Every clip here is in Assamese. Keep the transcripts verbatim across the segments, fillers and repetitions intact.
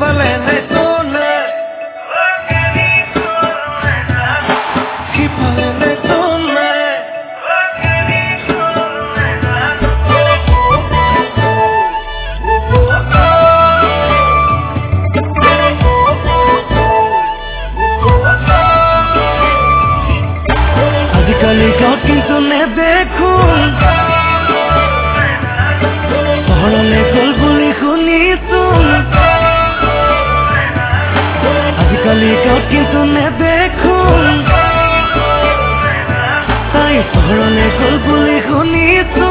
সিফালে নাই তোলে সিফালে নাই তোলে আজিকালি গাঁৱত কিন্তু নেদেখো চহৰলৈ গ'ল বুলি শুনিছো আজিকালি গাঁৱত কিন্তু নেদেখো তাই চহৰলৈ গ'ল বুলি শুনিছো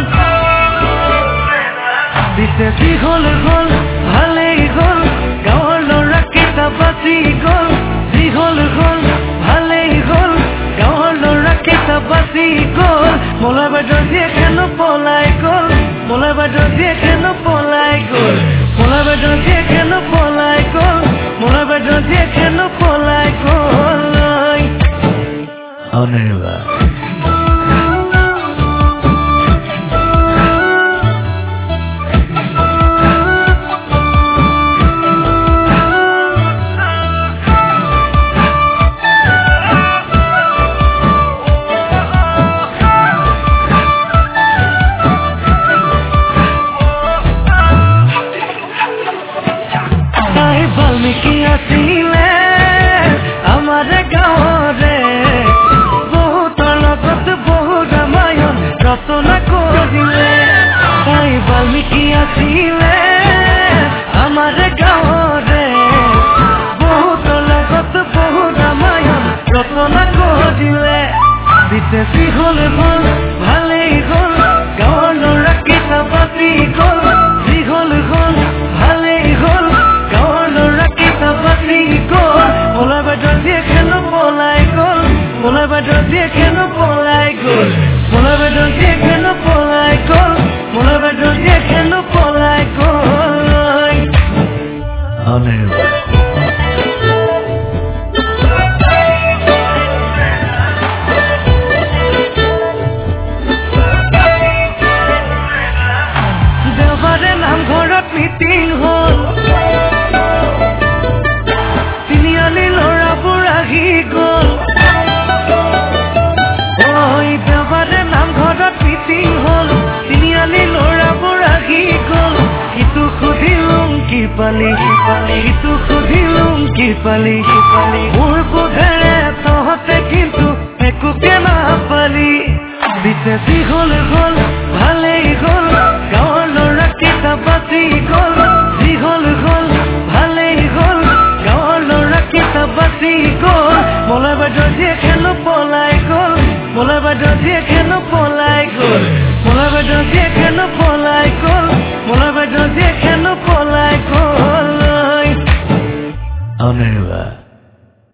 পিছে যি হ'ল হ'ল ভালেই হ'ল গাঁৱৰ ল'ৰাকেইটা বাচি গ'ল যি হ'ল হ'ল ভালেই হ'ল গাঁৱৰ ল'ৰাকেইটা বাচি গ'ল মলাই বাইদেউৰ জীয়েকেনো পলাই গ'ল মলাই বাইদেউৰ জীয়েকেনো পলাই গ'ল মলাই বাইদেউৰ জীয়েকেনো পলাই গ'ল মলাই বাইদেউৰ জীয়েকেনো পলাই গ'ল অনিৰ্বা বাল্মীকি আছিলে আমাৰ গাঁৱৰে বহুতৰ লগত বহু ৰামায়ণ ৰচনা কৰিলে তাই বাল্মীকি আছিলে আমাৰ গাঁৱৰে বহুতৰ লগত বহু ৰামায়ণ ৰচনা কৰিলে পিছে যি হ'ল হ'ল ভালেই হ'ল গাঁৱৰ ল'ৰাকেইটা বাচি গ'ল যি হ'ল হ'ল ভালেই হ'ল মলাই বাইদেউৰ জীয়েকেনো পলাই গ'ল মলাই বাইদেউৰ জীয়েকেনো পলাই গ'ল মলাই বাইদেউৰ জীয়েকেনো পলাই গ'ল মলাই বাইদেউৰ জীয়েকেনো পলাই গ'ল অনিৰ্বা দেওবাৰে নামঘৰত মিটিং হ'ল তিনিআলি ল'ৰাবোৰ আহি গ'ল ঐ দেওবাৰে নামঘৰত মিটিং হ'ল তিনিআলি ল'ৰাবোৰ আহি গ'ল ইটো সুধিলোং কি পালি ইটো সুধিলোং কি পালি মোৰ বোধেৰে তহঁতে কিন্তু একোকে নাপালি পিছে যি হ'ল হ'ল ভালেই হ'ল গাঁৱৰ ল'ৰাকেইটা বাচি গ'ল যি হ'ল হ'ল ভালেই হ'ল গাঁৱৰ ল'ৰাকেইটা বাচি গ'ল মলাই বাইদেউৰ জীয়েকেনো পলাই গ'ল মলাই বাইদেউৰ জীয়েকেনো পলাই গ'ল মলাই বাইদেউৰ জীয়েকেনো পলাই গ'ল মলাই বাইদেউৰ জীয়েকেনো পলাই গ'ল অনিৰ্বা